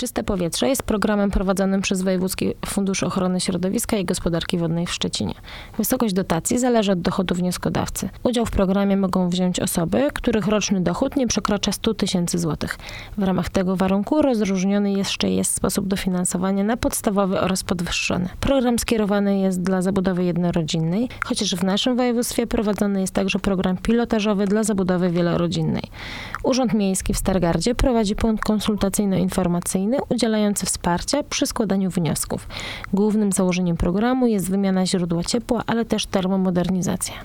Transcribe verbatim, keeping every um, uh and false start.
Czyste powietrze jest programem prowadzonym przez Wojewódzki Fundusz Ochrony Środowiska i Gospodarki Wodnej w Szczecinie. Wysokość dotacji zależy od dochodu wnioskodawcy. Udział w programie mogą wziąć osoby, których roczny dochód nie przekracza sto tysięcy złotych. W ramach tego warunku rozróżniony jeszcze jest sposób dofinansowania na podstawowy oraz podwyższony. Program skierowany jest dla zabudowy jednorodzinnej, chociaż w naszym województwie prowadzony jest także program pilotażowy dla zabudowy wielorodzinnej. Urząd Miejski w Stargardzie prowadzi punkt konsultacyjno-informacyjny udzielający wsparcia przy składaniu wniosków. Głównym założeniem programu jest wymiana źródła ciepła, ale też termomodernizacja.